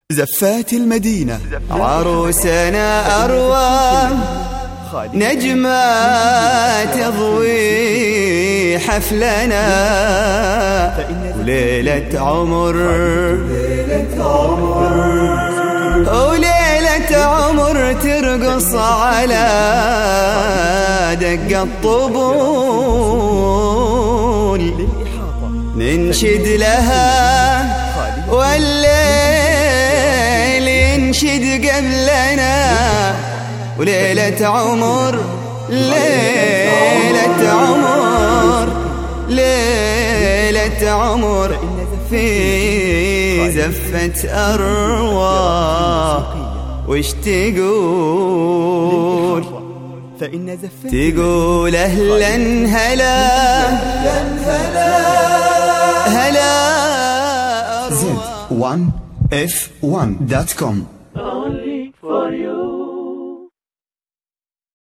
زفات المدينة عروسنا أروى نجمة تضوي حفلنا وليلة عمر ترقص على دق الطبول ننشد لها والليل ينشد قبلنا وليلة عمر ليلة عمر في زفة أروى وش تقول تقول أهلا هلا Z1F1.com Only for you.